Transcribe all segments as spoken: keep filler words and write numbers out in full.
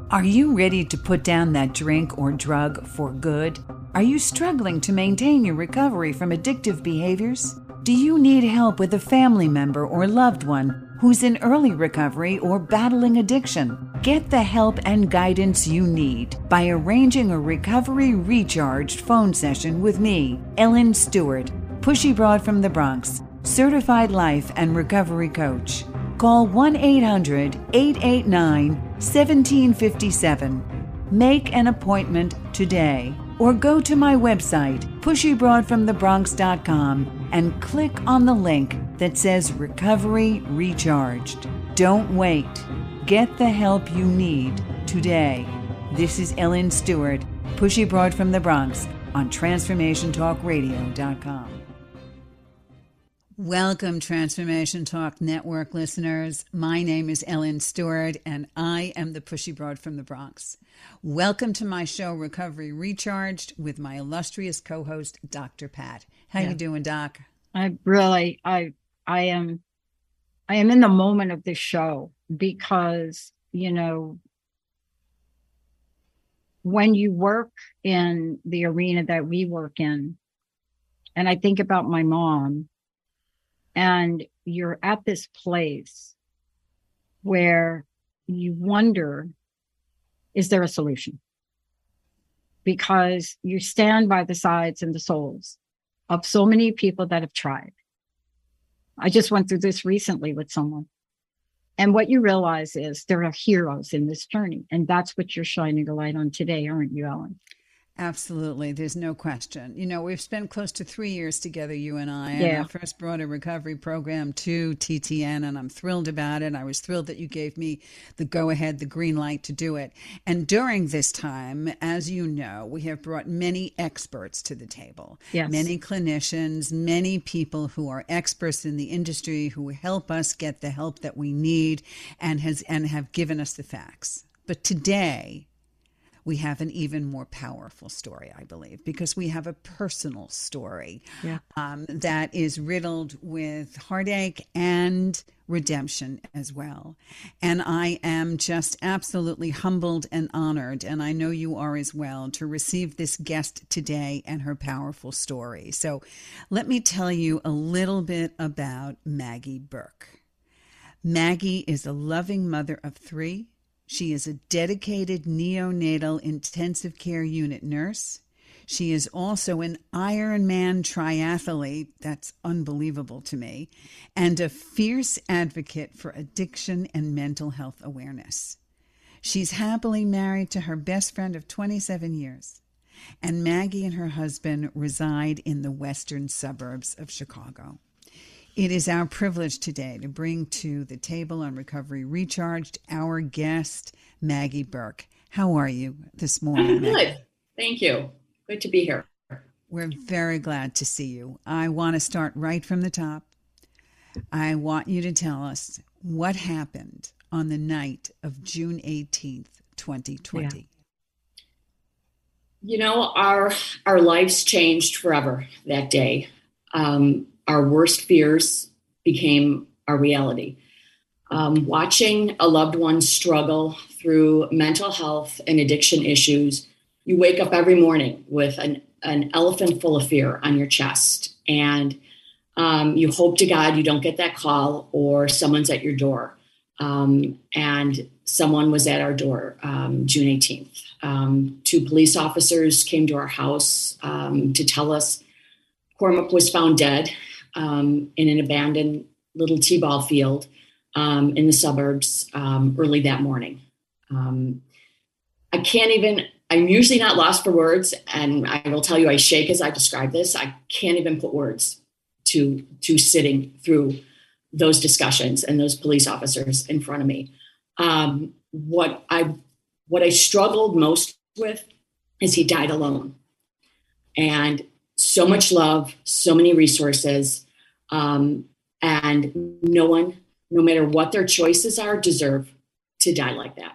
Are you ready to put down that drink or drug for good? Are you struggling to maintain your recovery from addictive behaviors? Do you need help with a family member or loved one who's in early recovery or battling addiction? Get the help and guidance you need by arranging a Recovery Recharged phone session with me, Ellen Stewart, Pushy Broad from the Bronx, certified life and recovery coach. Call one eight hundred, eight eight nine, one seven five seven. Make an appointment today or go to my website, pushy broad from the bronx dot com, and click on the link that says Recovery Recharged. Don't wait. Get the help you need today. This is Ellen Stewart, Pushy Broad from the Bronx on transformation talk radio dot com. Welcome, Transformation Talk Network listeners. My name is Ellen Stewart, and I am the Pushy Broad from the Bronx. Welcome to my show, Recovery Recharged, with my illustrious co-host, Doctor Pat. How yeah. you doing, Doc? I really, I, I am, I am in the moment of this show because, you know, when you work in the arena that we work in, and I think about my mom, and you're at this place where you wonder, is there a solution? Because you stand by the sides and the souls of so many people that have tried. I just went through this recently with someone. And what you realize is there are heroes in this journey. And that's what you're shining a light on today, aren't you, Ellen? Absolutely. There's no question. You know, we've spent close to three years together, you and I. Yeah. And I first brought a recovery program to T T N, and I'm thrilled about it. I was thrilled that you gave me the go-ahead, the green light to do it. And during this time, as you know, we have brought many experts to the table. Yes. Many clinicians, many people who are experts in the industry who help us get the help that we need and has and have given us the facts. But today, we have an even more powerful story, I believe, because we have a personal story yeah. um, that is riddled with heartache and redemption as well. And I am just absolutely humbled and honored, and I know you are as well, to receive this guest today and her powerful story. So let me tell you a little bit about Maggie Burke. Maggie is a loving mother of three. She is a dedicated neonatal intensive care unit nurse. She is also an Ironman triathlete, that's unbelievable to me, and a fierce advocate for addiction and mental health awareness. She's happily married to her best friend of twenty-seven years, and Maggie and her husband reside in the western suburbs of Chicago. It is our privilege today to bring to the table on Recovery Recharged our guest, Maggie Burke. How are you this morning, I'm good. Maggie? Thank you. Good to be here. We're very glad to see you. I want to start right from the top. I want you to tell us what happened on the night of June eighteenth, twenty twenty. Yeah. You know, our our lives changed forever that day. Um, Our worst fears became our reality. Um, watching a loved one struggle through mental health and addiction issues, you wake up every morning with an, an elephant full of fear on your chest. And um, you hope to God you don't get that call or someone's at your door. Um, and someone was at our door um, June eighteenth. Um, two police officers came to our house um, to tell us Cormac was found dead Um, in an abandoned little t-ball field um, in the suburbs um, early that morning. Um, I can't even, I'm usually not lost for words, and I will tell you I shake as I describe this. I can't even put words to, to sitting through those discussions and those police officers in front of me. Um, what I, what I struggled most with is he died alone. And so much love, so many resources, um, and no one, no matter what their choices are, deserve to die like that.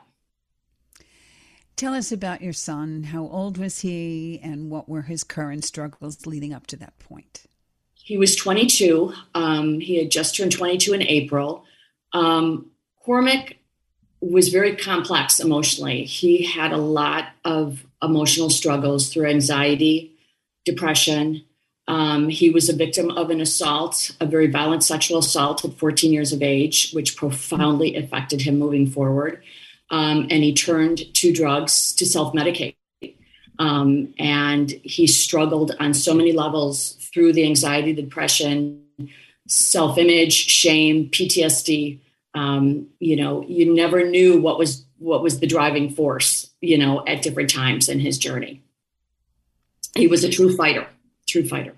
Tell us about your son. How old was he, and what were his current struggles leading up to that point? He was twenty-two. Um, he had just turned twenty-two in April. Um, Cormac was very complex emotionally. He had a lot of emotional struggles through anxiety, depression. Um, he was a victim of an assault, a very violent sexual assault at fourteen years of age, which profoundly affected him moving forward. Um, and he turned to drugs to self-medicate. Um, and he struggled on so many levels through the anxiety, the depression, self-image, shame, P T S D. Um, you know, you never knew what was what was the driving force, you know, at different times in his journey. He was a true fighter, true fighter.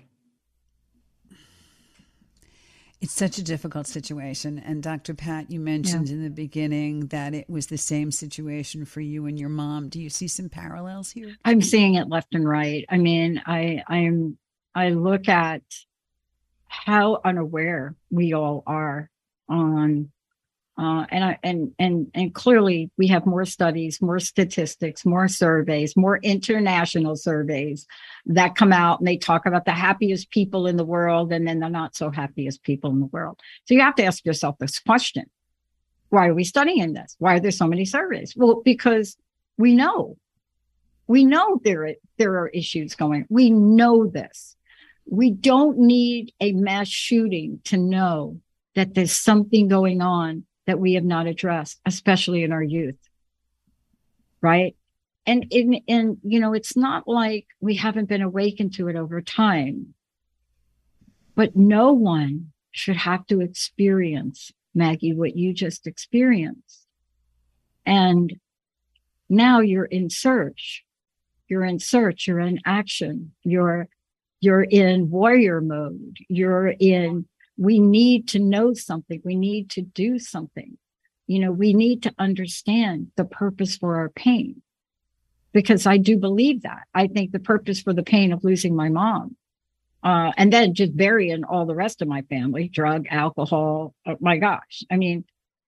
It's such a difficult situation. And Doctor Pat, you mentioned yeah. in the beginning that it was the same situation for you and your mom. Do you see some parallels here? I'm seeing it left and right. I mean, I I'm I look at how unaware we all are on uh, and I and and and clearly we have more studies, more statistics, more surveys, more international surveys that come out, and they talk about the happiest people in the world and then the not so happiest people in the world. So you have to ask yourself this question: why are we studying this? Why are there so many surveys? Well, because we know, we know there there are issues going. We know this. We don't need a mass shooting to know that there's something going on that we have not addressed, especially in our youth. Right? And in, and, you know, it's not like we haven't been awakened to it over time, but no one should have to experience, Maggie, what you just experienced. And now you're in search, you're in search, you're in action, you're, you're in warrior mode, you're in, we need to know something, we need to do something. You know, we need to understand the purpose for our pain. Because I do believe that. I think the purpose for the pain of losing my mom, uh, and then just burying all the rest of my family, drug, alcohol, oh my gosh. I mean,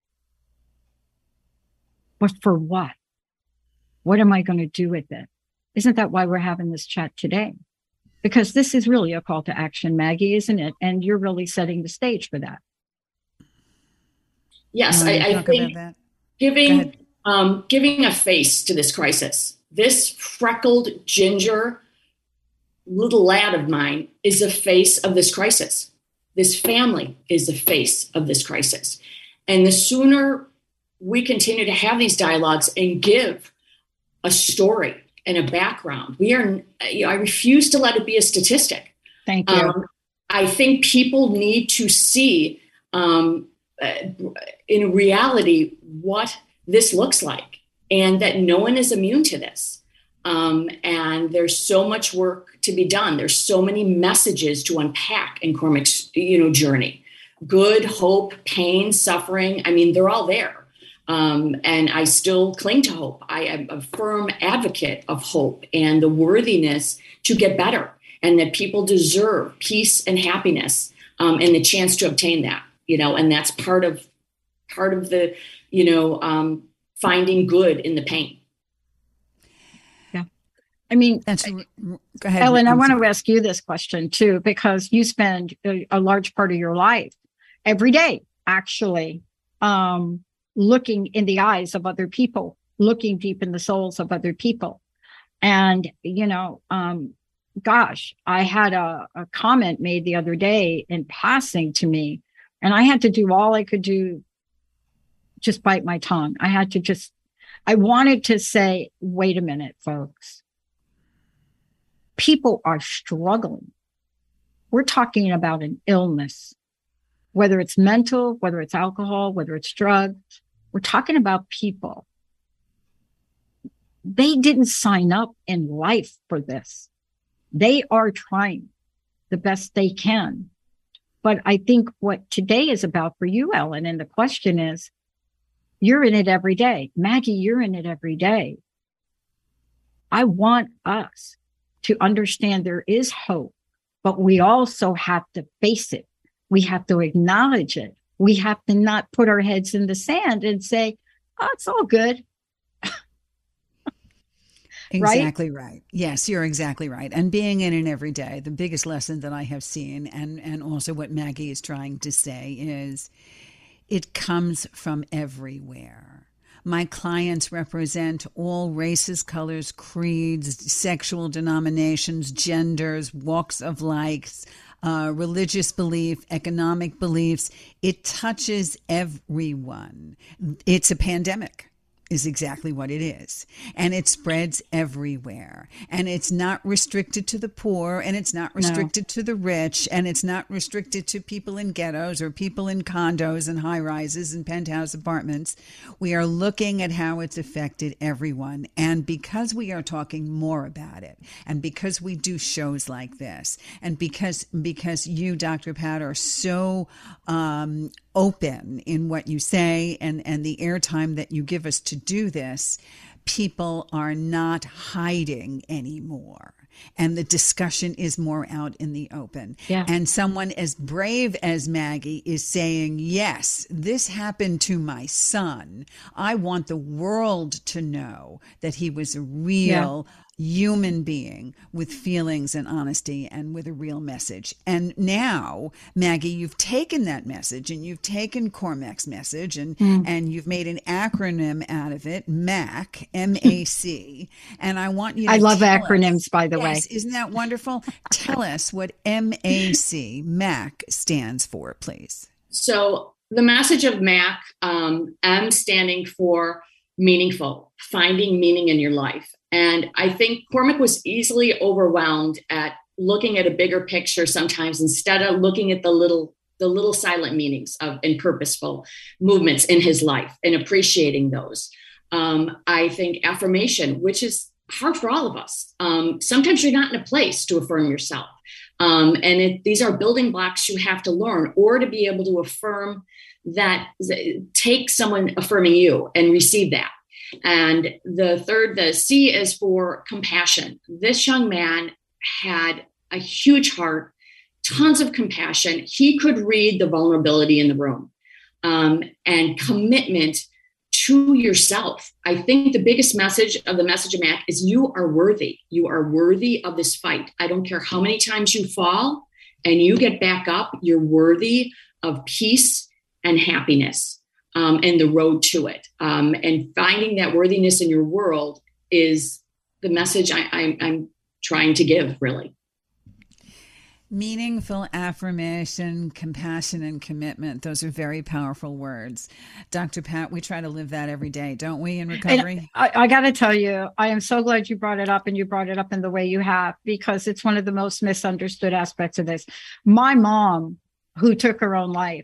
but for what? What am I going to do with it? Isn't that why we're having this chat today? Because this is really a call to action, Maggie, isn't it? And you're really setting the stage for that. Yes, I, I think giving um, giving a face to this crisis. This freckled ginger little lad of mine is the face of this crisis. This family is the face of this crisis. And the sooner we continue to have these dialogues and give a story and a background, we are, you know, I refuse to let it be a statistic. Thank you. Um, I think people need to see um, uh, in reality what this looks like, and that no one is immune to this. Um, and there's so much work to be done. There's so many messages to unpack in Cormac's, you know, journey. Good, hope, pain, suffering. I mean, they're all there. Um, and I still cling to hope. I am a firm advocate of hope and the worthiness to get better, and that people deserve peace and happiness, um, and the chance to obtain that, you know, and that's part of, part of the, you know, um, finding good in the pain. Yeah. I mean, that's, go ahead, Ellen, I want to ask you this question too, because you spend a, a large part of your life every day, actually, um, looking in the eyes of other people, looking deep in the souls of other people. And, you know, um, gosh, I had a, a comment made the other day in passing to me, and I had to do all I could do, just bite my tongue. I had to just, I wanted to say, wait a minute, folks. People are struggling. We're talking about an illness, whether it's mental, whether it's alcohol, whether it's drugs. We're talking about people. They didn't sign up in life for this. They are trying the best they can. But I think what today is about for you, Ellen, and the question is, you're in it every day. Maggie, you're in it every day. I want us to understand there is hope, but we also have to face it. We have to acknowledge it. We have to not put our heads in the sand and say, oh, it's all good. Exactly right? right. Yes, you're exactly right. And being in it every day, the biggest lesson that I have seen, and, and also what Maggie is trying to say, is it comes from everywhere. My clients represent all races, colors, creeds, sexual denominations, genders, walks of life, uh, religious belief, economic beliefs. It touches everyone. It's a pandemic. Is exactly what it is. And it spreads everywhere. And it's not restricted to the poor, and it's not restricted no. to the rich, and it's not restricted to people in ghettos or people in condos and high rises and penthouse apartments. We are looking at how it's affected everyone. And because we are talking more about it, and because we do shows like this, and because because you, Doctor Pat, are so um, open in what you say and, and the airtime that you give us to do this, people are not hiding anymore. And the discussion is more out in the open. Yeah. And someone as brave as Maggie is saying, yes, this happened to my son. I want the world to know that he was a real yeah. human being with feelings and honesty and with a real message. And now, Maggie, you've taken that message and you've taken Cormac's message and, mm. and you've made an acronym out of it, MAC, M A C. And I want you to I love acronyms, us, by the yes, way. Isn't that wonderful? Tell us what M A C, MAC, stands for, please. So the message of MAC, um, M standing for meaningful, finding meaning in your life. And I think Cormac was easily overwhelmed at looking at a bigger picture sometimes instead of looking at the little the little silent meanings of and purposeful movements in his life and appreciating those. Um, I think affirmation, which is hard for all of us. Um, sometimes you're not in a place to affirm yourself. Um, and it, these are building blocks you have to learn or to be able to affirm that, take someone affirming you and receive that. And the third, the C is for compassion. This young man had a huge heart, tons of compassion. He could read the vulnerability in the room, um, and commitment to yourself. I think the biggest message of the message of Mac is you are worthy. You are worthy of this fight. I don't care how many times you fall and you get back up. You're worthy of peace and happiness. Um, and the road to it. Um, and finding that worthiness in your world is the message I, I, I'm trying to give, really. Meaningful affirmation, compassion, and commitment. Those are very powerful words. Doctor Pat, we try to live that every day, don't we, in recovery? And I, I got to tell you, I am so glad you brought it up, and you brought it up in the way you have, because it's one of the most misunderstood aspects of this. My mom, who took her own life,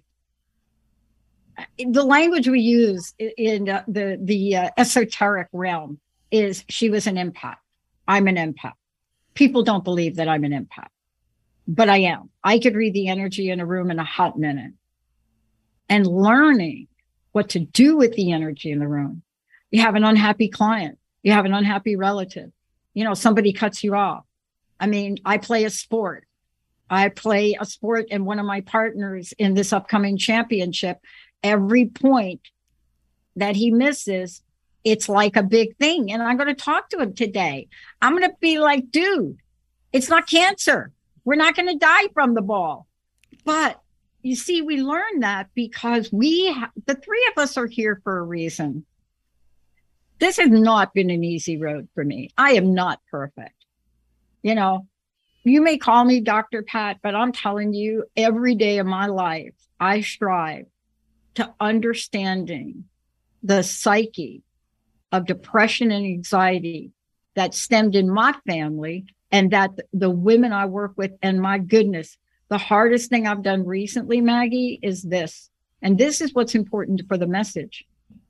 the language we use in uh, the the uh, esoteric realm is she was an empath. I'm an empath. People don't believe that I'm an empath, but I am. I could read the energy in a room in a hot minute. And learning what to do with the energy in the room. You have an unhappy client. You have an unhappy relative. You know, somebody cuts you off. I mean, I play a sport. I play a sport, and one of my partners in this upcoming championship, every point that he misses, it's like a big thing. And I'm going to talk to him today. I'm going to be like, dude, it's not cancer. We're not going to die from the ball. But you see, we learned that because we, ha- the three of us are here for a reason. This has not been an easy road for me. I am not perfect. You know, you may call me Doctor Pat, but I'm telling you, every day of my life, I strive to understanding the psyche of depression and anxiety that stemmed in my family and that the women I work with. And my goodness, the hardest thing I've done recently, Maggie, is this. And this is what's important for the message.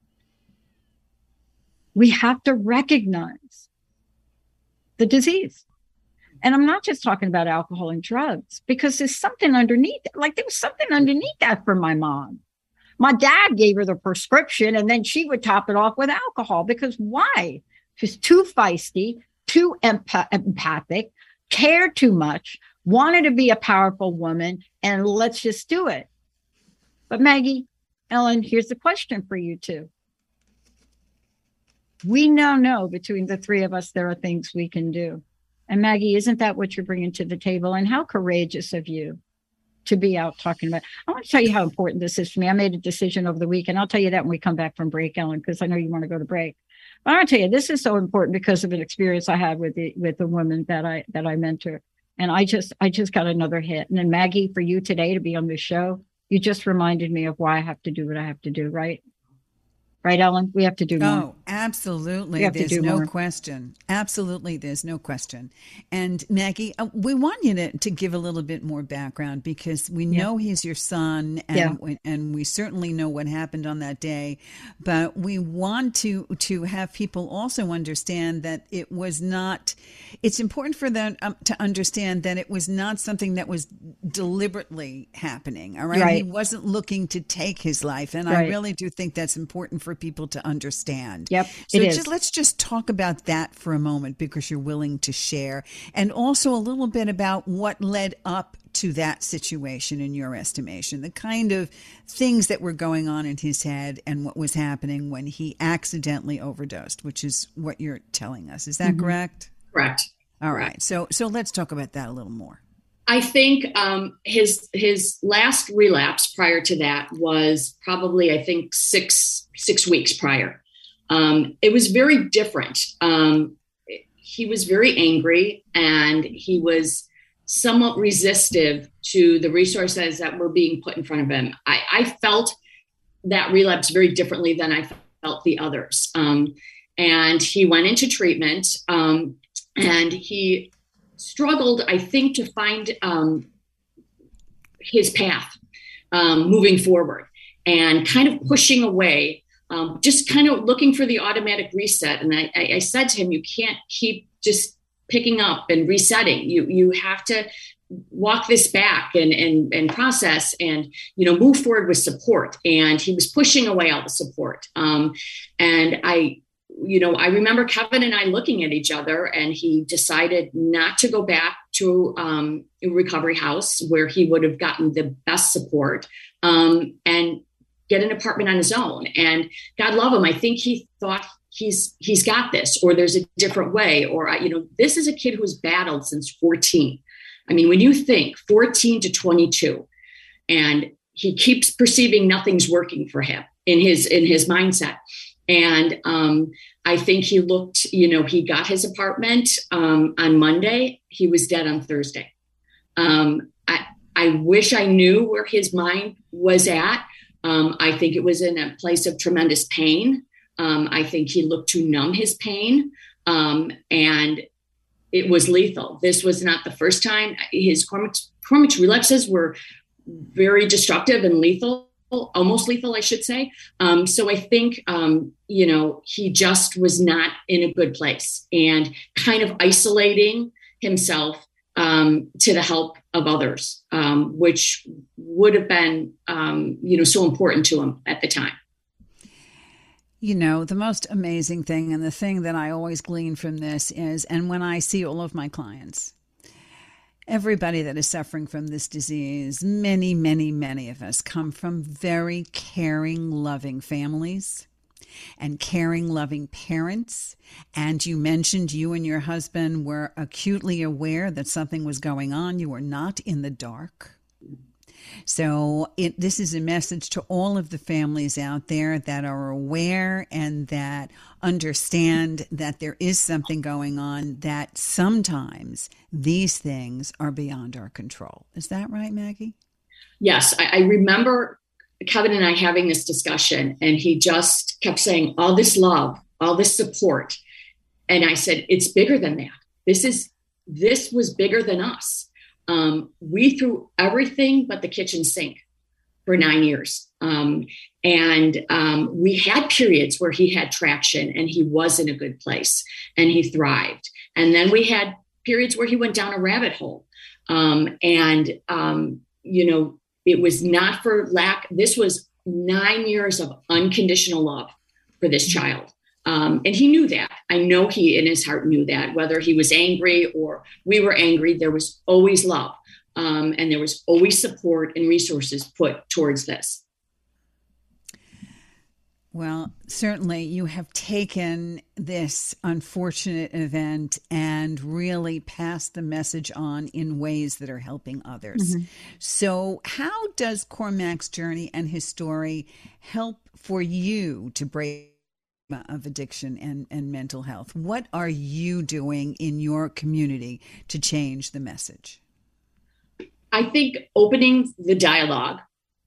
We have to recognize the disease. And I'm not just talking about alcohol and drugs, because there's something underneath. Like there was something underneath that for my mom. My dad gave her the prescription, and then she would top it off with alcohol. Because why? She's too feisty, too empath- empathic, cared too much, wanted to be a powerful woman, and let's just do it. But Maggie, Ellen, here's the question for you two. We now know between the three of us, there are things we can do. And Maggie, isn't that what you're bringing to the table? And how courageous of you to be out talking about. I want to tell you how important this is for me. I made a decision over the week, and I'll tell you that when we come back from break, Ellen, because I know you want to go to break. But I want to tell you, this is so important because of an experience I had with the, with a woman that I that I mentor. And I just I just got another hit. And then Maggie, for you today to be on this show, you just reminded me of why I have to do what I have to do, right? Right, Ellen? We have to do more. Oh, absolutely. There's no more. question. Absolutely. There's no question. And Maggie, uh, we want you to, to give a little bit more background because we know yeah. he's your son and, yeah. and we certainly know what happened on that day. But we want to, to have people also understand that it was not, it's important for them um, to understand that it was not something that was deliberately happening. All right. right. He wasn't looking to take his life. And right. I really do think that's important for people to understand. Yep. So it just, is. let's just talk about that for a moment because you're willing to share. And also a little bit about what led up to that situation in your estimation, the kind of things that were going on in his head and what was happening when he accidentally overdosed, which is what you're telling us. Is that mm-hmm. correct? Correct. All right. So so let's talk about that a little more. I think um, his his last relapse prior to that was probably, I think, six six weeks prior. Um, it was very different. Um, he was very angry and he was somewhat resistive to the resources that were being put in front of him. I, I felt that relapse very differently than I felt the others. Um, and he went into treatment um, and he struggled, I think, to find um, his path um, moving forward and kind of pushing away, um, just kind of looking for the automatic reset. And I, I said to him, you can't keep just picking up and resetting. You you have to walk this back and and and process and, you know, move forward with support. And he was pushing away all the support. Um, and I You know, I remember Kevin and I looking at each other and he decided not to go back to um, a recovery house where he would have gotten the best support um, and get an apartment on his own. And God love him. I think he thought he's he's got this, or there's a different way, or, you know, this is a kid who's battled since fourteen. I mean, when you think fourteen to twenty-two and he keeps perceiving nothing's working for him in his in his mindset. And um, I think he looked, you know, he got his apartment um, on Monday. He was dead on Thursday. Um, I, I wish I knew where his mind was at. Um, I think it was in a place of tremendous pain. Um, I think he looked to numb his pain um, and it was lethal. This was not the first time. His Cormick's relapses were very destructive and lethal. Almost lethal, I should say. Um, so I think, um, you know, he just was not in a good place and kind of isolating himself um, to the help of others, um, which would have been, um, you know, so important to him at the time. You know, the most amazing thing and the thing that I always glean from this is, and when I see all of my clients, everybody that is suffering from this disease, many, many, many of us come from very caring, loving families and caring, loving parents. And you mentioned you and your husband were acutely aware that something was going on. You were not in the dark. So it, this is a message to all of the families out there that are aware and that understand that there is something going on, that sometimes these things are beyond our control. Is that right, Maggie? Yes. I, I remember Kevin and I having this discussion, and he just kept saying, all this love, all this support. And I said, it's bigger than that. This is, this was bigger than us. Um, we threw everything but the kitchen sink for nine years. Um, and um, we had periods where he had traction and he was in a good place and he thrived. And then we had periods where he went down a rabbit hole. Um, and, um, you know, it was not for lack. This was nine years of unconditional love for this child. Um, and he knew that. I know he in his heart knew that, whether he was angry or we were angry, there was always love. Um, and there was always support and resources put towards this. Well, certainly you have taken this unfortunate event and really passed the message on in ways that are helping others. Mm-hmm. So, how does Cormac's journey and his story help for you to break of addiction and, and mental health? What are you doing in your community to change the message? I think opening the dialogue,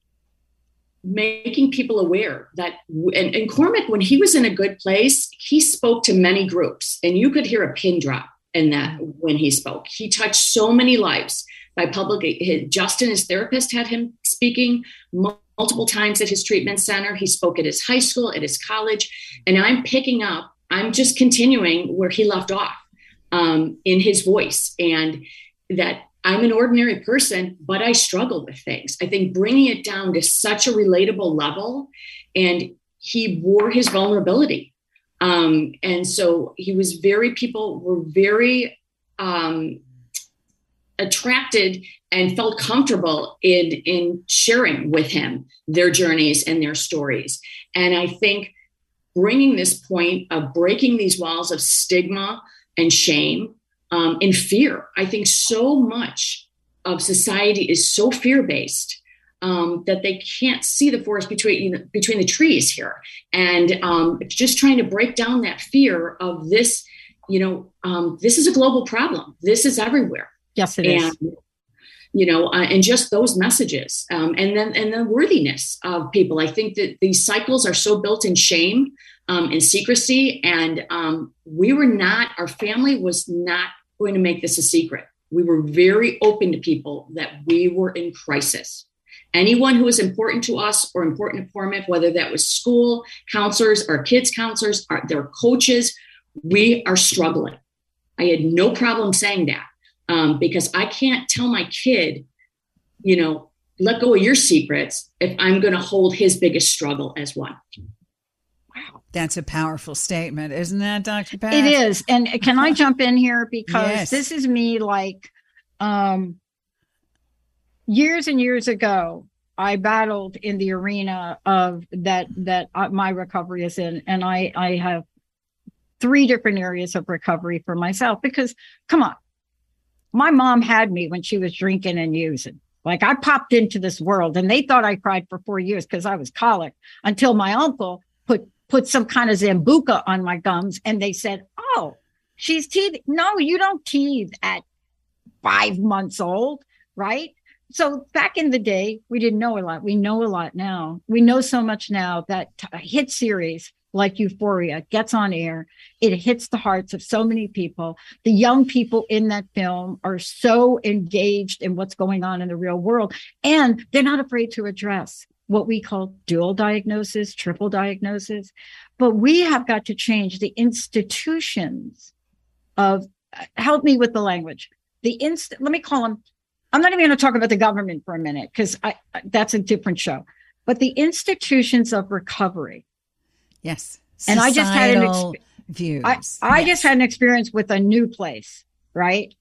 making people aware that, and, and Cormac, when he was in a good place, he spoke to many groups, and you could hear a pin drop in that when he spoke. He touched so many lives by public. His, Justin, his therapist, had him speaking multiple times at his treatment center. He spoke at his high school, at his college, and I'm picking up, I'm just continuing where he left off um, in his voice, and that I'm an ordinary person, but I struggle with things. I think bringing it down to such a relatable level, and he wore his vulnerability. Um, and so he was very, people were very um, attracted and felt comfortable in, in sharing with him their journeys and their stories. And I think bringing this point of breaking these walls of stigma and shame Um, and fear. I think so much of society is so fear-based um, that they can't see the forest between you know, between the trees here. And um, it's just trying to break down that fear of this, you know, um, this is a global problem. This is everywhere. Yes, it and, is. You know, uh, and just those messages um, and then and the worthiness of people. I think that these cycles are so built in shame um, and secrecy. And um, we were not, our family was not going to make this a secret. We were very open to people that we were in crisis. Anyone who was important to us or important to Cormac, whether that was school counselors, our kids counselors, our, their coaches, we are struggling. I had no problem saying that um, because I can't tell my kid, you know, let go of your secrets if I'm going to hold his biggest struggle as one. Wow. That's a powerful statement, isn't that, Doctor Pat? It is. And can I jump in here? Because yes. This is me like um, years and years ago, I battled in the arena of that, that my recovery is in. And I, I have three different areas of recovery for myself because, come on, my mom had me when she was drinking and using. Like I popped into this world and they thought I cried for four years because I was colic until my uncle put put some kind of Zambuca on my gums. And they said, oh, she's teething. No, you don't teethe at five months old, right? So back in the day, we didn't know a lot. We know a lot now. We know so much now that a hit series like Euphoria gets on air. It hits the hearts of so many people. The young people in that film are so engaged in what's going on in the real world, and they're not afraid to address what we call dual diagnosis, triple diagnosis. But we have got to change the institutions of, help me with the language. The inst, let me call them, I'm not even going to talk about the government for a minute because I that's a different show. But the institutions of recovery. Yes. And I just had an exp- views. I, I yes. just had an experience with a new place, right?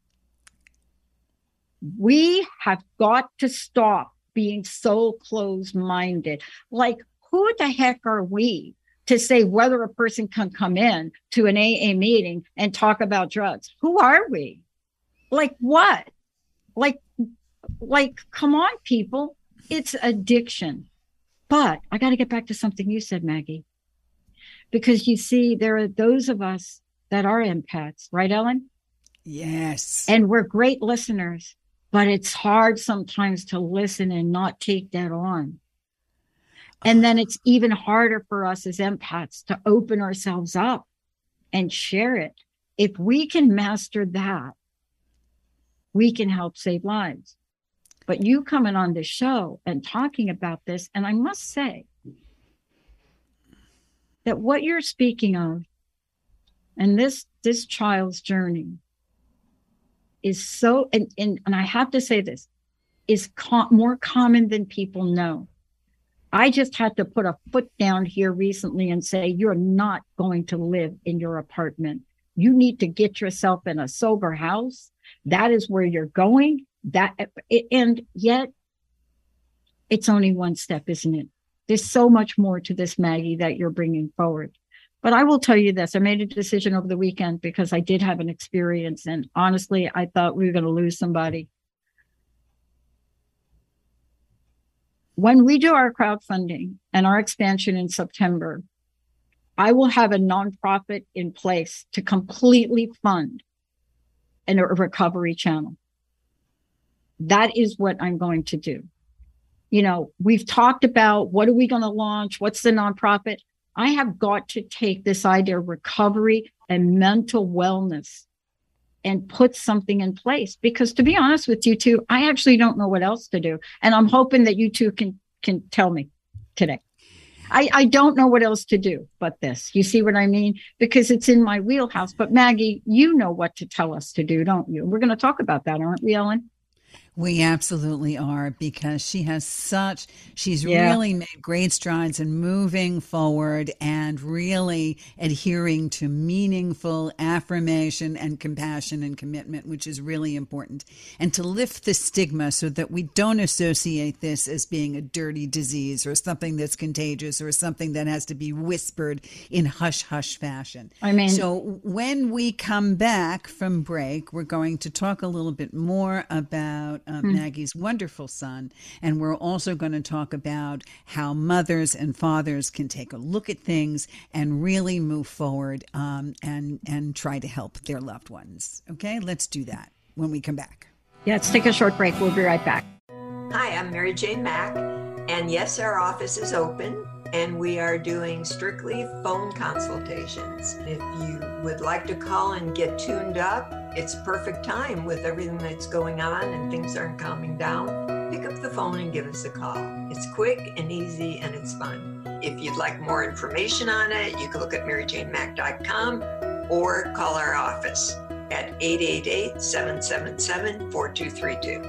We have got to stop being so closed-minded. Like, who the heck are we to say whether a person can come in to an A A meeting and talk about drugs? Who are we? Like what? Like, like, come on, people. It's addiction. But I got to get back to something you said, Maggie. Because you see, there are those of us that are empaths, right, Ellen? Yes. And we're great listeners. But it's hard sometimes to listen and not take that on. And then it's even harder for us as empaths to open ourselves up and share it. If we can master that, we can help save lives. But you coming on the show and talking about this, and I must say that what you're speaking of and this, this child's journey is so, and, and, and I have to say this, is com- more common than people know. I just had to put a foot down here recently and say, you're not going to live in your apartment. You need to get yourself in a sober house. That is where you're going. That, and yet it's only one step, isn't it? There's so much more to this, Maggie, that you're bringing forward. But I will tell you this. I made a decision over the weekend because I did have an experience. And honestly, I thought we were going to lose somebody. When we do our crowdfunding and our expansion in September, I will have a nonprofit in place to completely fund an, a recovery channel. That is what I'm going to do. You know, we've talked about what are we going to launch? What's the nonprofit? I have got to take this idea of recovery and mental wellness and put something in place, because to be honest with you two, I actually don't know what else to do. And I'm hoping that you two can, can tell me today. I, I don't know what else to do but this. You see what I mean? Because it's in my wheelhouse. But Maggie, you know what to tell us to do, don't you? We're going to talk about that, aren't we, Ellen? We absolutely are, because she has such, she's Yeah. really made great strides in moving forward and really adhering to meaningful affirmation and compassion and commitment, which is really important. And to lift the stigma so that we don't associate this as being a dirty disease or something that's contagious or something that has to be whispered in hush-hush fashion. I mean, So when we come back from break, we're going to talk a little bit more about uh, Hmm. Maggie's wonderful son, and we're also going to talk about how mothers and fathers can take a look at things and really move forward um, and and try to help their loved ones. Okay, let's do that when we come back. yeah, let's take a short break. We'll be right back. Hi, I'm Mary Jane Mack, and yes, our office is open, and we are doing strictly phone consultations. If you would like to call and get tuned up, it's perfect time with everything that's going on and things aren't calming down. Pick up the phone and give us a call. It's quick and easy and it's fun. If you'd like more information on it, you can look at mary jane mack dot com or call our office at eight eight eight, seven seven seven, four two three two.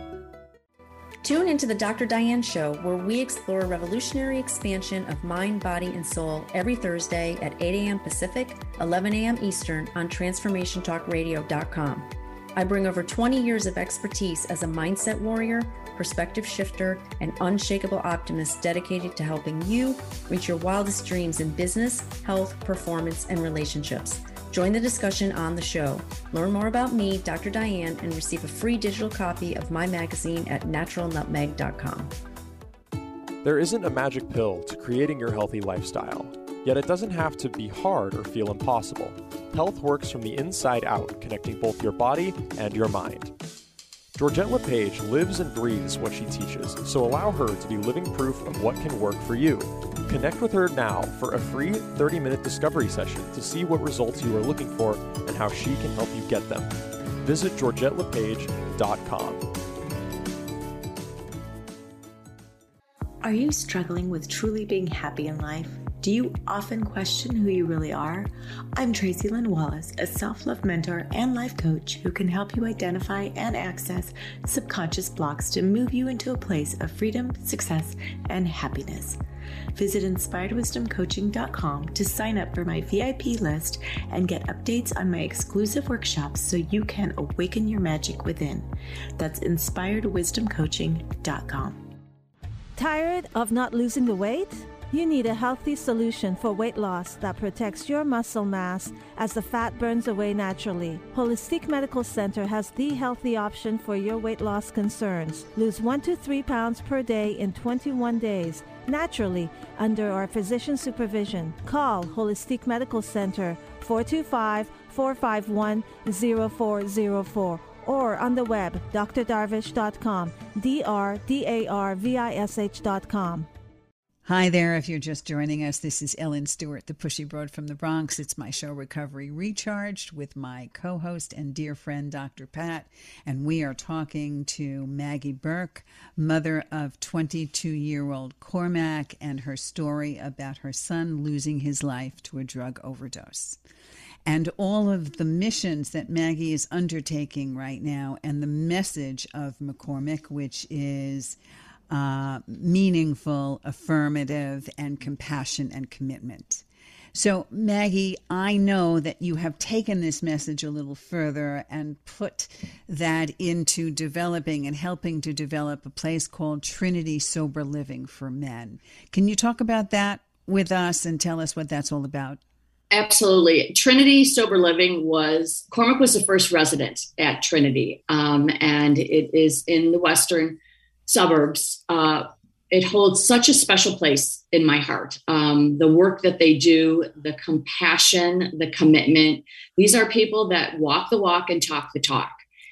Tune into the Doctor Diane Show, where we explore revolutionary expansion of mind, body, and soul every Thursday at eight a.m. Pacific, eleven a.m. Eastern on transformation talk radio dot com. I bring over twenty years of expertise as a mindset warrior, perspective shifter, and unshakable optimist dedicated to helping you reach your wildest dreams in business, health, performance, and relationships. Join the discussion on the show. Learn more about me, Doctor Diane, and receive a free digital copy of my magazine at natural nutmeg dot com. There isn't a magic pill to creating your healthy lifestyle, yet it doesn't have to be hard or feel impossible. Health works from the inside out, connecting both your body and your mind. Georgette LePage lives and breathes what she teaches, so allow her to be living proof of what can work for you. Connect with her now for a free thirty-minute discovery session to see what results you are looking for and how she can help you get them. Visit georgette lepage dot com. Are you struggling with truly being happy in life? Do you often question who you really are? I'm Tracy Lynn Wallace, a self-love mentor and life coach who can help you identify and access subconscious blocks to move you into a place of freedom, success, and happiness. Visit inspired wisdom coaching dot com to sign up for my V I P list and get updates on my exclusive workshops so you can awaken your magic within. That's inspired wisdom coaching dot com. Tired of not losing the weight? You need a healthy solution for weight loss that protects your muscle mass as the fat burns away naturally. Holistic Medical Center has the healthy option for your weight loss concerns. Lose one to three pounds per day in twenty-one days, naturally, under our physician supervision. Call Holistic Medical Center four two five, four five one, zero four zero four or on the web, d r darvish dot com, D R D A R V I S H dot com. Hi there, if you're just joining us, this is Ellen Stewart, the Pushy Broad from the Bronx. It's my show, Recovery Recharged, with my co-host and dear friend, Doctor Pat, and we are talking to Maggie Burke, mother of twenty-two-year-old Cormac, and her story about her son losing his life to a drug overdose. And all of the missions that Maggie is undertaking right now, and the message of McCormick, which is Uh, meaningful, affirmative, and compassion and commitment. So, Maggie, I know that you have taken this message a little further and put that into developing and helping to develop a place called Trinity Sober Living for Men. Can you talk about that with us and tell us what that's all about? Absolutely. Trinity Sober Living was, Cormac was the first resident at Trinity, um, and it is in the western suburbs. Uh, it holds such a special place in my heart. Um, the work that they do, the compassion, the commitment. These are people that walk the walk and talk the talk.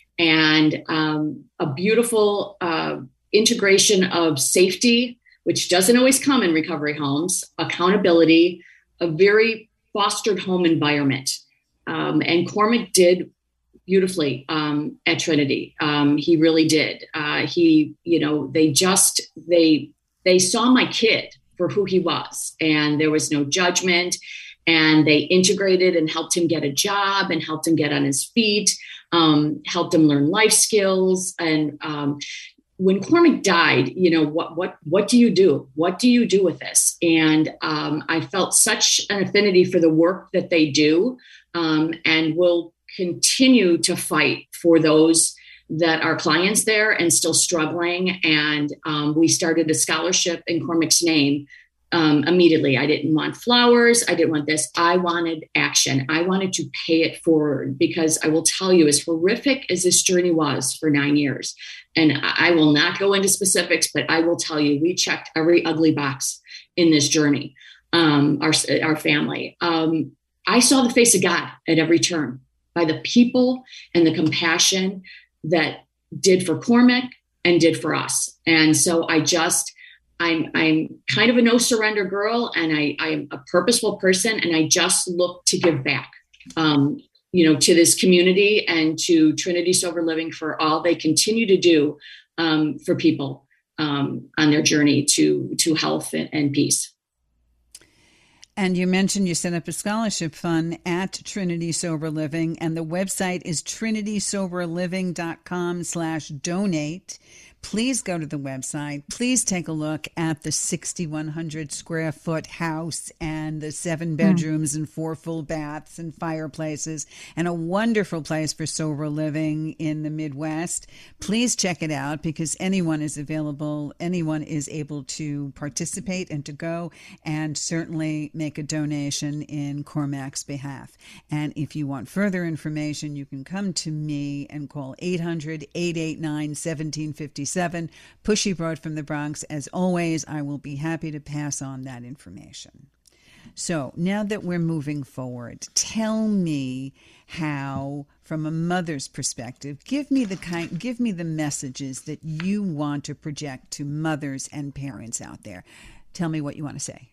And um, a beautiful uh, integration of safety, which doesn't always come in recovery homes, accountability, a very fostered home environment. Um, and Cormac did beautifully um, at Trinity. Um, he really did. Uh, he, you know, they just, they, they saw my kid for who he was, and there was no judgment, and they integrated and helped him get a job and helped him get on his feet, um, helped him learn life skills. And um, when Cormac died, you know, what, what, what do you do? What do you do with this? And um, I felt such an affinity for the work that they do, um, and will continue to fight for those that are clients there and still struggling. And um, we started a scholarship in Cormac's name um, immediately. I didn't want flowers. I didn't want this. I wanted action. I wanted to pay it forward, because I will tell you, as horrific as this journey was for nine years, and I will not go into specifics, but I will tell you, we checked every ugly box in this journey, um, our, our family. Um, I saw the face of God at every turn, by the people and the compassion that did for Cormac and did for us. And so I just, I'm I'm kind of a no surrender girl, and I, I'm a purposeful person, and I just look to give back, um, you know, to this community and to Trinity Sober Living for all they continue to do um, for people um, on their journey to, to health and, and peace. And you mentioned you set up a scholarship fund at Trinity Sober Living, and the website is trinity sober living dot com slash donate. Please go to the website. Please take a look at the sixty-one hundred square foot house and the seven bedrooms mm. and four full baths and fireplaces, and a wonderful place for sober living in the Midwest. Please check it out, because anyone is available. Anyone is able to participate and to go, and certainly make a donation in Cormac's behalf. And if you want further information, you can come to me and call eight hundred, eight eight nine, one seven five seven. Pushy Broad from the Bronx. As always, I will be happy to pass on that information. So now that we're moving forward, tell me how, from a mother's perspective, give me the kind, give me the messages that you want to project to mothers and parents out there. Tell me what you want to say.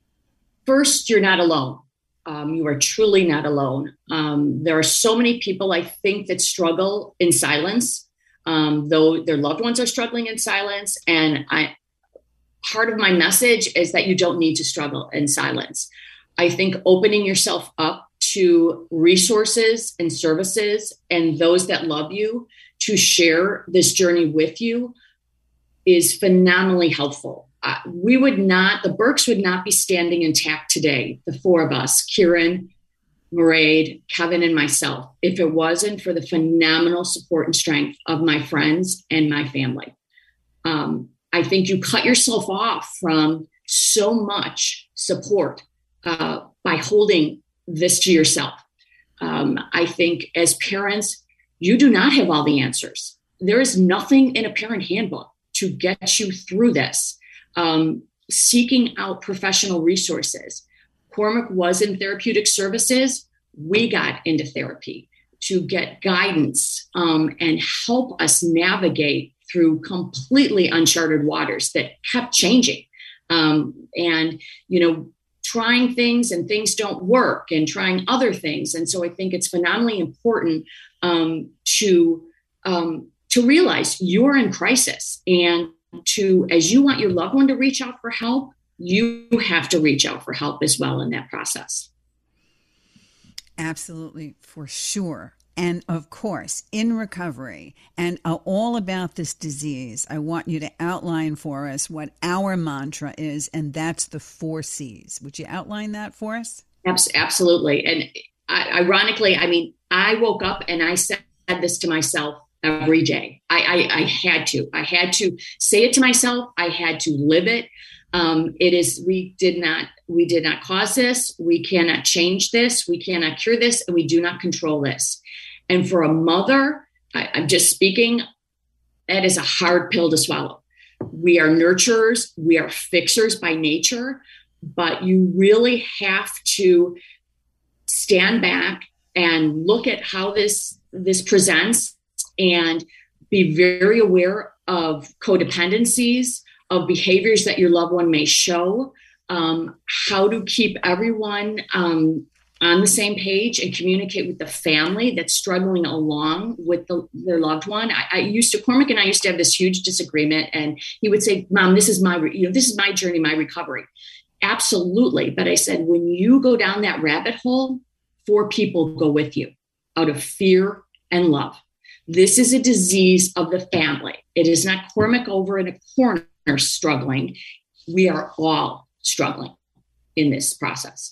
First, you're not alone. Um, you are truly not alone. Um, there are so many people, I think, that struggle in silence. Um, though their loved ones are struggling in silence. And I, part of my message is that you don't need to struggle in silence. I think opening yourself up to resources and services and those that love you to share this journey with you is phenomenally helpful. Uh, we would not, the Burks would not be standing intact today, the four of us, Kieran, Mairead, Kevin, and myself, if it wasn't for the phenomenal support and strength of my friends and my family. Um, I think you cut yourself off from so much support uh, by holding this to yourself. Um, I think as parents, you do not have all the answers. There is nothing in a parent handbook to get you through this. Um, seeking out professional resources. Cormac was in therapeutic services. We got into therapy to get guidance um, and help us navigate through completely uncharted waters that kept changing. Um, and, you know, trying things and things don't work and trying other things. And so I think it's phenomenally important um, to, um, to realize you're in crisis, and to, as you want your loved one to reach out for help, you have to reach out for help as well in that process. Absolutely, for sure. And of course, in recovery and uh, all about this disease, I want you to outline for us what our mantra is, and that's the four C's. Would you outline that for us? Absolutely. And I, ironically, I mean, I woke up and I said this to myself every day. I, I, I had to, I had to say it to myself. I had to live it. Um, it is, we did not, we did not cause this. We cannot change this. We cannot cure this. And we do not control this. And for a mother, I, I'm just speaking, that is a hard pill to swallow. We are nurturers. We are fixers by nature, but you really have to stand back and look at how this, this presents and be very aware of codependencies, of behaviors that your loved one may show, um, how to keep everyone um, on the same page and communicate with the family that's struggling along with the, their loved one. I, I used to, Cormac and I used to have this huge disagreement, and he would say, Mom, this is my, you know, this is my journey, my recovery. Absolutely. But I said, when you go down that rabbit hole, four people go with you out of fear and love. This is a disease of the family. It is not Cormac over in a corner struggling. We are all struggling in this process.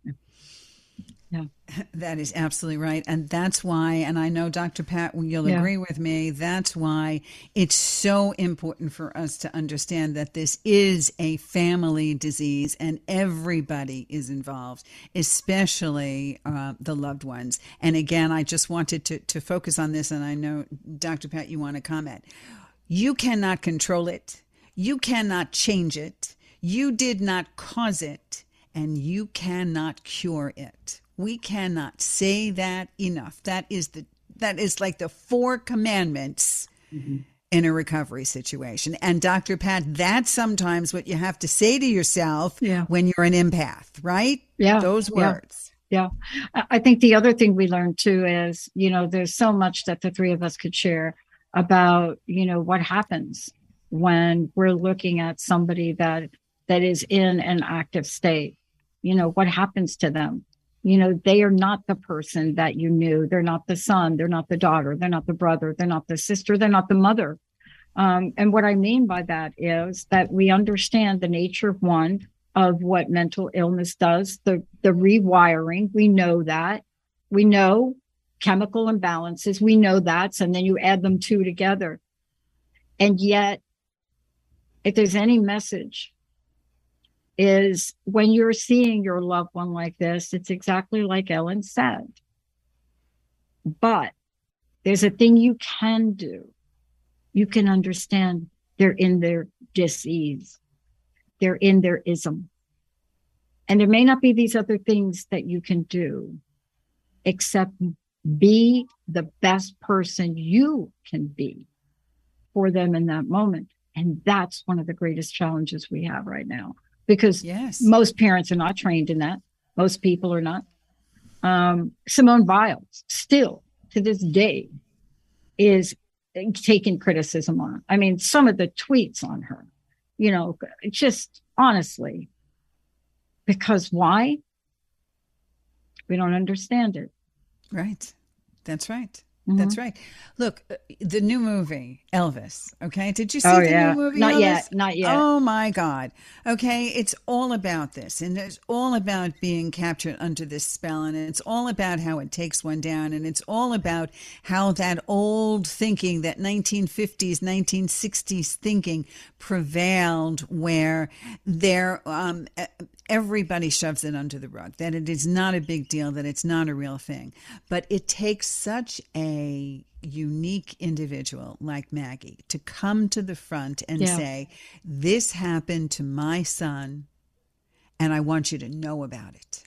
Yeah. That is absolutely right. And that's why, and I know Doctor Pat, you'll Yeah. agree with me, that's why it's so important for us to understand that this is a family disease and everybody is involved, especially uh, the loved ones. And again, I just wanted to, to focus on this, and I know, Doctor Pat, you want to comment. You cannot control it. You cannot change it. You did not cause it, and you cannot cure it. We cannot say that enough. That is the that is like the four commandments mm-hmm. in a recovery situation. And Doctor Pat, that's sometimes what you have to say to yourself yeah. when you're an empath, right? Yeah. Those words. Yeah. yeah. I think the other thing we learned too is, you know, there's so much that the three of us could share about, you know, what happens when we're looking at somebody that that is in an active state. You know, what happens to them? You know, they are not the person that you knew. They're not the son. They're not the daughter. They're not the brother. They're not the sister. They're not the mother. Um, and what I mean by that is that we understand the nature of one, of what mental illness does, the, the rewiring. We know that. We know chemical imbalances. We know that. And then you add them two together. And yet, if there's any message, is when you're seeing your loved one like this, it's exactly like Ellen said. But there's a thing you can do. You can understand they're in their disease. They're in their ism. And there may not be these other things that you can do, except be the best person you can be for them in that moment. And that's one of the greatest challenges we have right now. Because yes. most parents are not trained in that. Most people are not. Um, Simone Biles still to this day is taking criticism on her. I mean, some of the tweets on her, you know, just honestly, because why? We don't understand it. Right. That's right. Mm-hmm. That's right. Look, the new movie, Elvis, okay? Did you see oh, the yeah. new movie, Not Elvis? yet. Not yet. Oh, my God. Okay, it's all about this, and it's all about being captured under this spell, and it's all about how it takes one down, and it's all about how that old thinking, that nineteen fifties, nineteen sixties thinking prevailed, where there um, everybody shoves it under the rug, that it is not a big deal, that it's not a real thing. But it takes such a unique individual like Maggie to come to the front and yeah. say, this happened to my son, and I want you to know about it.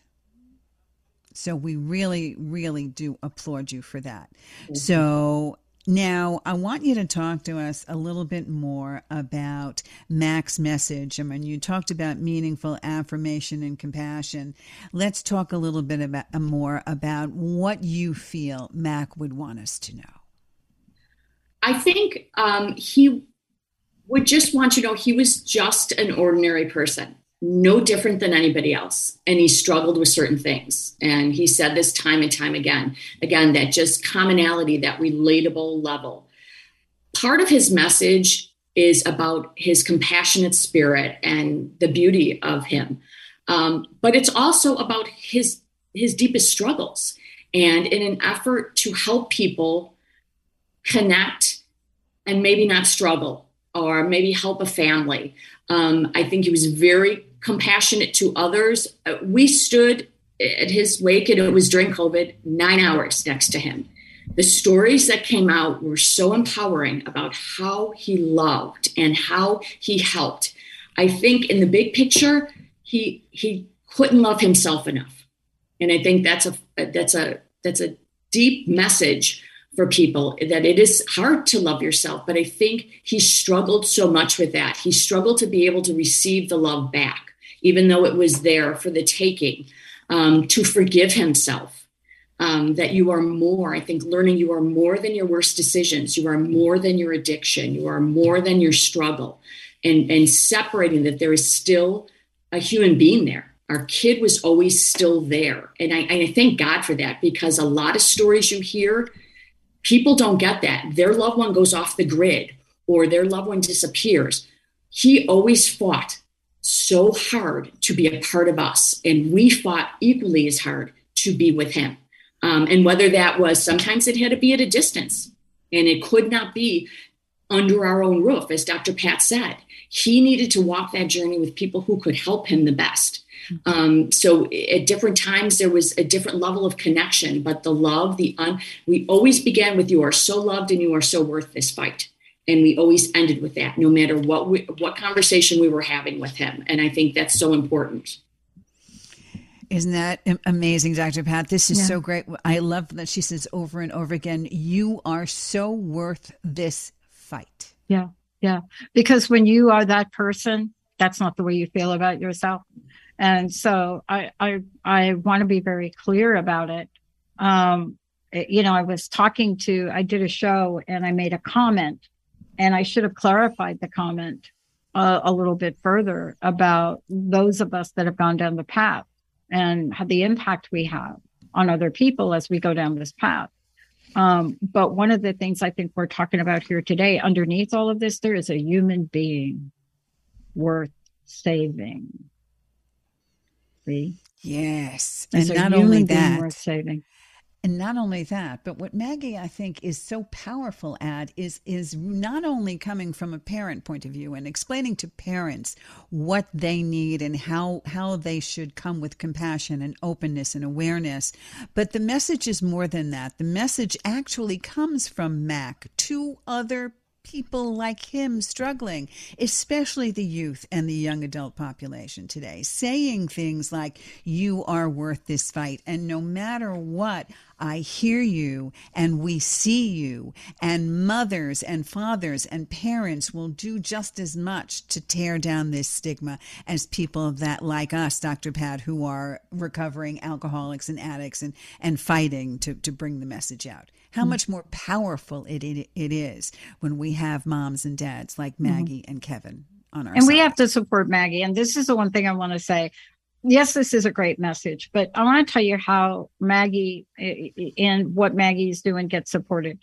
So we really, really do applaud you for that. Mm-hmm. So now I want you to talk to us a little bit more about Mac's message. I mean, you talked about meaningful affirmation and compassion. Let's talk a little bit about more about what you feel Mac would want us to know. I think um, he would just want you to know he was just an ordinary person, no different than anybody else. And he struggled with certain things. And he said this time and time again, again, that just commonality, that relatable level. Part of his message is about his compassionate spirit and the beauty of him. Um, but it's also about his his deepest struggles. And in an effort to help people connect and maybe not struggle, or maybe help a family, um, I think he was very compassionate to others. Uh, we stood at his wake, and it was during COVID, nine hours next to him. The stories that came out were so empowering about how he loved and how he helped. I think in the big picture, he he couldn't love himself enough. And I think that's a that's a that's a deep message for people, that it is hard to love yourself. But I think he struggled so much with that. He struggled to be able to receive the love back, even though it was there for the taking, um, to forgive himself, um, that you are more, I think learning you are more than your worst decisions. You are more than your addiction. You are more than your struggle, and, and separating that there is still a human being there. Our kid was always still there. And I, and I thank God for that, because a lot of stories you hear, people don't get that. Their loved one goes off the grid or their loved one disappears. He always fought so hard to be a part of us. And we fought equally as hard to be with him. Um, and whether that was, sometimes it had to be at a distance, and it could not be under our own roof, as Doctor Pat said. He needed to walk that journey with people who could help him the best. Um, so at different times, there was a different level of connection, but the love, the un, we always began with, you are so loved and you are so worth this fight. And we always ended with that, no matter what we, what conversation we were having with him. And I think that's so important. Isn't that amazing, Doctor Pat? This is Yeah. so great. I love that she says over and over again, you are so worth this fight. Yeah. Yeah. Because when you are that person, that's not the way you feel about yourself. And so I, I, I want to be very clear about it. Um, it- you know, I was talking to, I did a show and I made a comment, and I should have clarified the comment uh, a little bit further about those of us that have gone down the path and how the impact we have on other people as we go down this path. Um, but one of the things I think we're talking about here today, underneath all of this, there is a human being worth saving. See? Yes. There's and a not human only being that, worth saving. and not only that, but what Maggie, I think, is so powerful at is is not only coming from a parent point of view and explaining to parents what they need and how how they should come with compassion and openness and awareness, but the message is more than that. The message actually comes from Mac to other people like him struggling, especially the youth and the young adult population today, saying things like, you are worth this fight. And no matter what, I hear you and we see you. And mothers and fathers and parents will do just as much to tear down this stigma as people that like us, Doctor Pat, who are recovering alcoholics and addicts and, and fighting to, to bring the message out. How much more powerful it, it it is when we have moms and dads like Maggie mm-hmm. and Kevin on our and side. We have to support Maggie. And this is the one thing I want to say. Yes, this is a great message, but I want to tell you how Maggie and what Maggie is doing gets supported.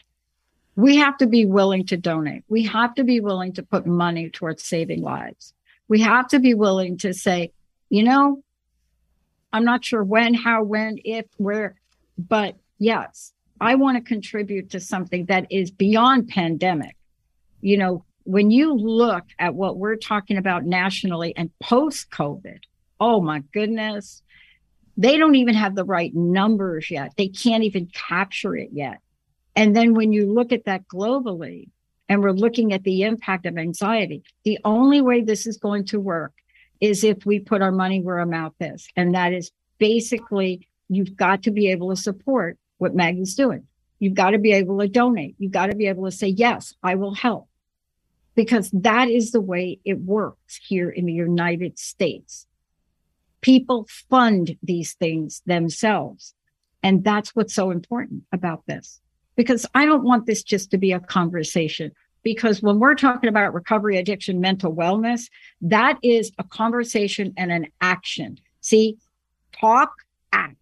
We have to be willing to donate. We have to be willing to put money towards saving lives. We have to be willing to say, you know, I'm not sure when, how, when, if, where, but yes, I want to contribute to something that is beyond pandemic. You know, when you look at what we're talking about nationally and post-COVID, oh my goodness, they don't even have the right numbers yet. They can't even capture it yet. And then when you look at that globally, and we're looking at the impact of anxiety, the only way this is going to work is if we put our money where our mouth is. And that is basically, you've got to be able to support what Maggie's doing. You've got to be able to donate. You've got to be able to say, yes, I will help. Because that is the way it works here in the United States. People fund these things themselves. And that's what's so important about this. Because I don't want this just to be a conversation. Because when we're talking about recovery, addiction, mental wellness, that is a conversation and an action. See, talk, act.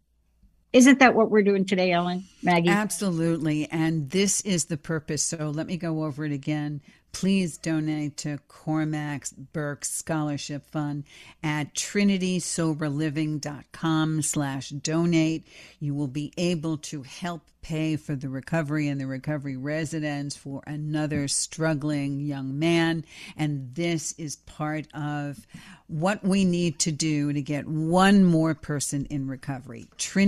Isn't that what we're doing today, Ellen, Maggie? Absolutely. And this is the purpose. So let me go over it again. please donate to Cormac Burke Scholarship Fund at trinitysoberliving.com slash donate. You will be able to help pay for the recovery and the recovery residence for another struggling young man. And this is part of what we need to do to get one more person in recovery.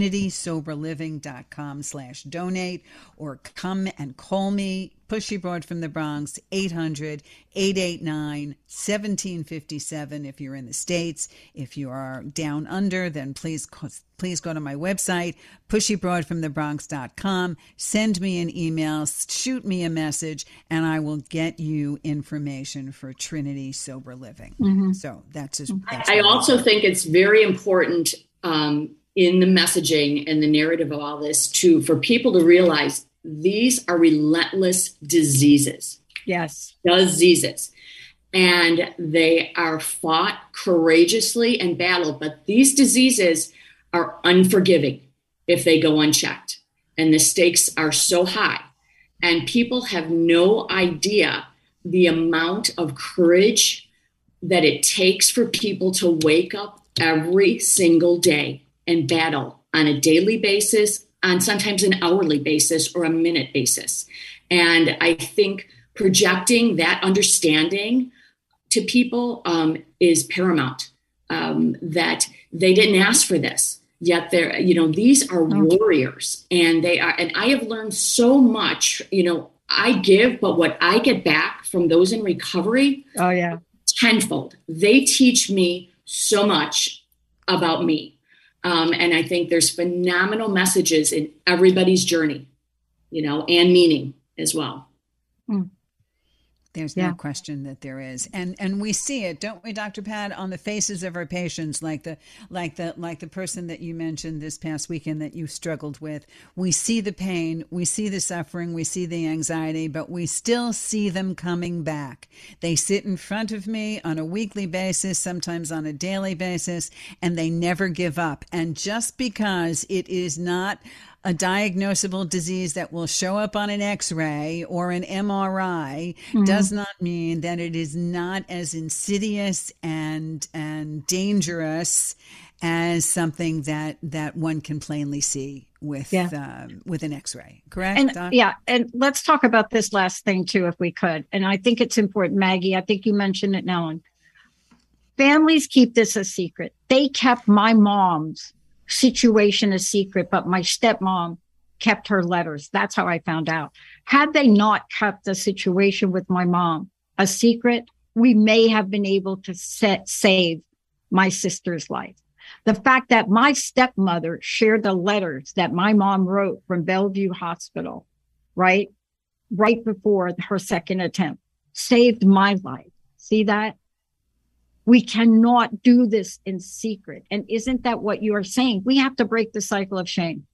trinitysoberliving.com slash donate, or come and call me, Pushy Broad from the Bronx, eight hundred, eight eight nine, one seven five seven if you're in the States. If you are down under, then please please go to my website, pushy broad from the bronx dot com. Send me an email, shoot me a message, and I will get you information for Trinity Sober Living. Mm-hmm. So that's just. That's I also think it's very important um, in the messaging and the narrative of all this to for people to realize these are relentless diseases. Yes. Diseases. And they are fought courageously and battled. But these diseases are unforgiving if they go unchecked. And the stakes are so high. And people have no idea the amount of courage that it takes for people to wake up every single day and battle on a daily basis, on sometimes an hourly basis or a minute basis. And I think projecting that understanding to people um, is paramount, um, that they didn't ask for this, yet they're, you know, these are warriors, and they are, and I have learned so much, you know, I give, but what I get back from those in recovery, oh yeah, tenfold. They teach me so much about me. Um, and I think there's phenomenal messages in everybody's journey, you know, and meaning as well. Mm. There's yeah. no question that there is. And and we see it, don't we, Doctor Pat, on the faces of our patients, like the like the like the person that you mentioned this past weekend that you struggled with. We see the pain, we see the suffering, we see the anxiety, but we still see them coming back. They sit in front of me on a weekly basis, sometimes on a daily basis, and they never give up. And just because it is not a diagnosable disease that will show up on an X-ray or an M R I mm-hmm. does not mean that it is not as insidious and and dangerous as something that that one can plainly see with yeah. um, with an X-ray. Correct? And Doc? yeah, and let's talk about this last thing too, if we could. And I think it's important, Maggie. I think you mentioned it, Nellen. Families keep this a secret. They kept my mom's situation a secret, but my stepmom kept her letters. That's how I found out. Had they not kept the situation with my mom a secret, we may have been able to set, save my sister's life. The fact that my stepmother shared the letters that my mom wrote from Bellevue Hospital, right, right before her second attempt, saved my life. See that? We cannot do this in secret. And isn't that what you are saying? We have to break the cycle of shame.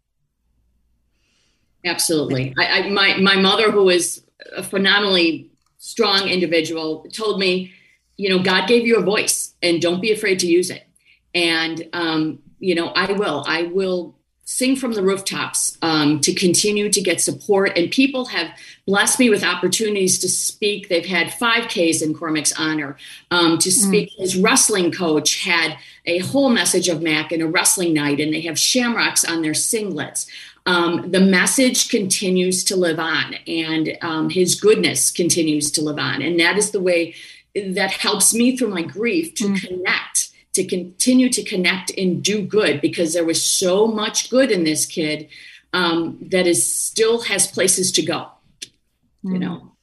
Absolutely. I, I, my, my mother, who is a phenomenally strong individual, told me, you know, God gave you a voice and don't be afraid to use it. And, um, you know, I will, I will sing from the rooftops um, to continue to get support. And people have blessed me with opportunities to speak. They've had five Ks in Cormac's honor um, to speak. Mm. His wrestling coach had a whole message of Mac in a wrestling night, and they have shamrocks on their singlets. Um, the message continues to live on, and um, his goodness continues to live on. And that is the way that helps me through my grief to mm. connect, to continue to connect and do good, because there was so much good in this kid um, that is still has places to go, you know.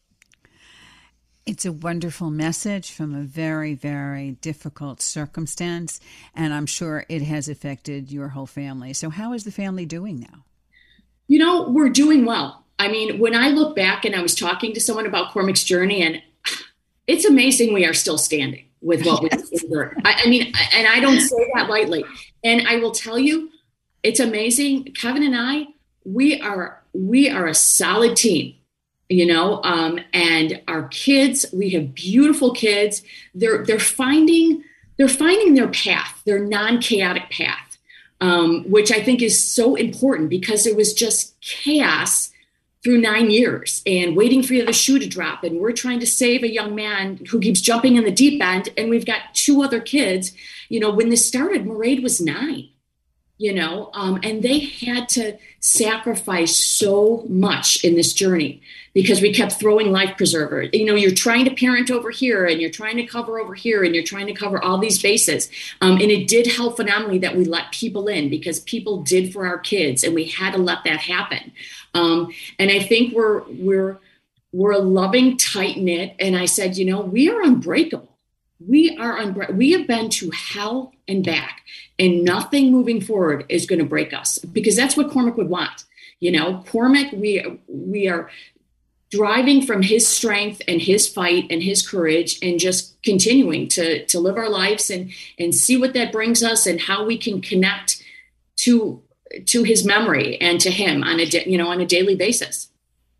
It's a wonderful message from a very, very difficult circumstance, and I'm sure it has affected your whole family. So how is the family doing now? You know, we're doing well. I mean, when I look back, and I was talking to someone about Cormac's journey, and it's amazing we are still standing with what yes. we endured. I, I mean, and I don't say that lightly. And I will tell you, it's amazing. Kevin and I, we are we are a solid team, you know. Um, and our kids, we have beautiful kids. They're they're finding they're finding their path, their non-chaotic path, um, which I think is so important, because it was just chaos through nine years and waiting for the shoe to drop. And we're trying to save a young man who keeps jumping in the deep end. And we've got two other kids. You know, when this started, Mairead was nine, you know, um, and they had to sacrifice so much in this journey because we kept throwing life preserver. You know, you're trying to parent over here and you're trying to cover over here and you're trying to cover all these bases. Um, and it did help phenomenally that we let people in because people did for our kids and we had to let that happen. Um, and I think we're, we're, we're a loving, tight knit. And I said, you know, we are unbreakable. We are unbreakable. We have been to hell and back and nothing moving forward is going to break us because that's what Cormac would want. You know, Cormac, we, we are driving from his strength and his fight and his courage and just continuing to, to live our lives and, and see what that brings us and how we can connect to, to his memory and to him on a, you know, on a daily basis.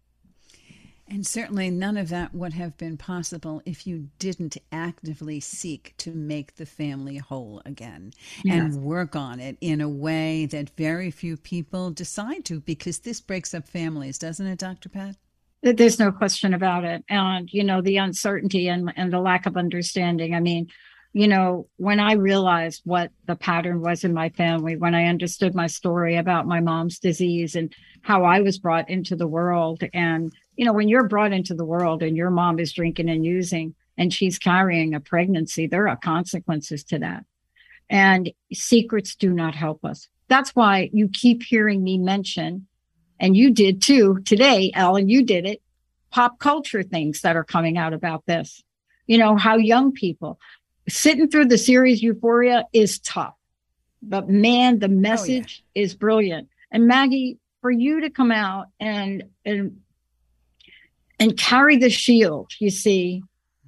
And certainly none of that would have been possible if you didn't actively seek to make the family whole again yes. and work on it in a way that very few people decide to, because this breaks up families, doesn't it, Doctor Pat? There's no question about it. And, you know, the uncertainty and, and the lack of understanding. I mean, you know, when I realized what the pattern was in my family, when I understood my story about my mom's disease and how I was brought into the world. And, you know, when you're brought into the world and your mom is drinking and using and she's carrying a pregnancy, there are consequences to that. And secrets do not help us. That's why you keep hearing me mention, and you did too today, Ellen, you did it, pop culture things that are coming out about this. You know, how young people, sitting through the series Euphoria is tough, but man, the message oh, yeah. is brilliant. And Maggie, for you to come out and, and, and carry the shield, you see,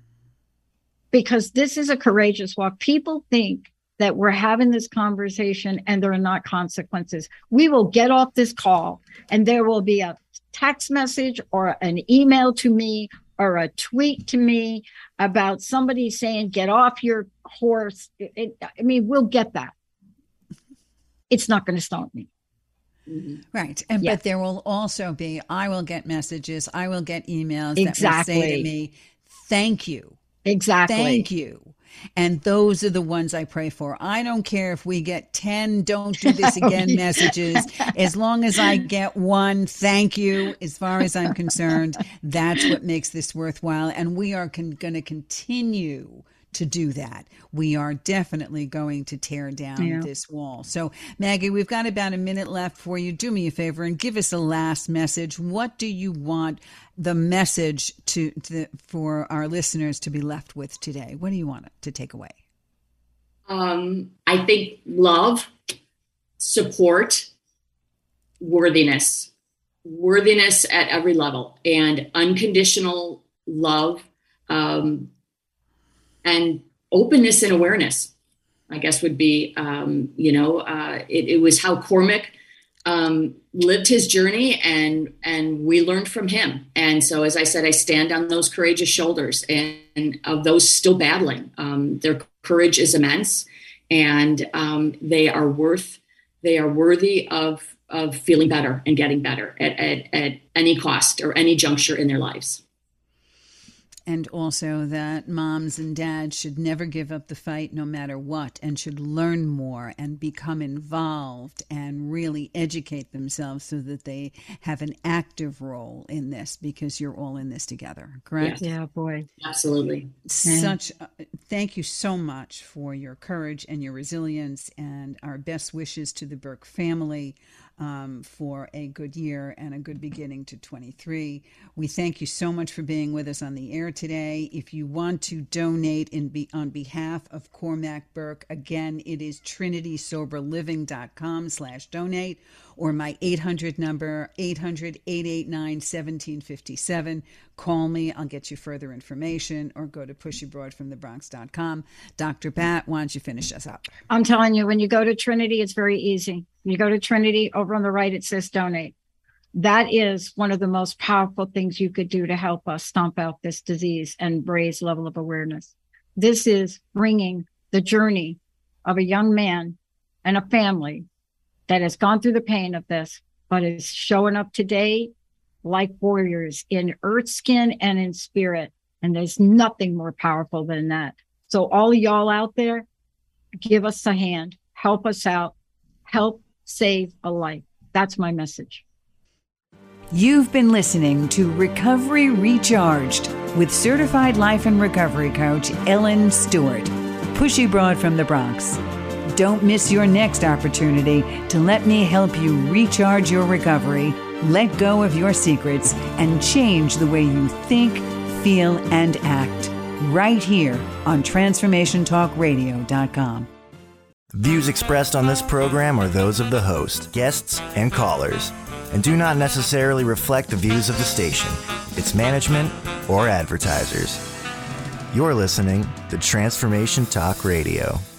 because this is a courageous walk. People think that we're having this conversation and there are not consequences. We will get off this call and there will be a text message or an email to me or a tweet to me about somebody saying, get off your horse. It, it, I mean, we'll get that. It's not going to stop me. Right. And yeah. But there will also be, I will get messages, I will get emails exactly. that will say to me, thank you. Exactly. Thank you. And those are the ones I pray for. I don't care if we get ten don't do this again oh, yeah. messages. As long as I get one thank you, as far as I'm concerned, that's what makes this worthwhile. And we are con- going to continue to do that. We are definitely going to tear down yeah. this wall. So, Maggie, we've got about a minute left for you. Do me a favor and give us a last message. What do you want the message to, to for our listeners to be left with today? What do you want to take away? Um, I think love, support, worthiness, worthiness at every level, and unconditional love, um, and openness and awareness, I guess would be, um, you know, uh, it, it was how Cormac um, lived his journey, and and we learned from him. And so, as I said, I stand on those courageous shoulders, and, and of those still battling. Um, their courage is immense, and um, they are worth, they are worthy of of feeling better and getting better at, at, at any cost or any juncture in their lives. And also that moms and dads should never give up the fight no matter what, and should learn more and become involved and really educate themselves so that they have an active role in this, because you're all in this together, correct? Yes. Yeah, boy. Absolutely. Such, uh, thank you so much for your courage and your resilience, and our best wishes to the Burke family. Um, for a good year and a good beginning to twenty-three. We thank you so much for being with us on the air today. If you want to donate in be, on behalf of Cormac Burke, again, it is trinitysoberliving.com slash donate, or my eight hundred number, eight hundred, eight eight nine, one seven five seven. Call me. I'll get you further information, or go to push abroad from the bronx dot com. Doctor Pat, why don't you finish us up? I'm telling you, when you go to Trinity, it's very easy. You go to Trinity, over on the right, it says donate. That is one of the most powerful things you could do to help us stomp out this disease and raise level of awareness. This is bringing the journey of a young man and a family that has gone through the pain of this, but is showing up today like warriors in earth skin and in spirit. And there's nothing more powerful than that. So all y'all out there, give us a hand, help us out, help save a life. That's my message. You've been listening to Recovery Recharged with certified life and recovery coach Ellen Stewart, Pushy Broad from the Bronx. Don't miss your next opportunity to let me help you recharge your recovery, let go of your secrets, and change the way you think, feel, and act. Right here on transformation talk radio dot com. Views expressed on this program are those of the host, guests, and callers, and do not necessarily reflect the views of the station, its management, or advertisers. You're listening to Transformation Talk Radio.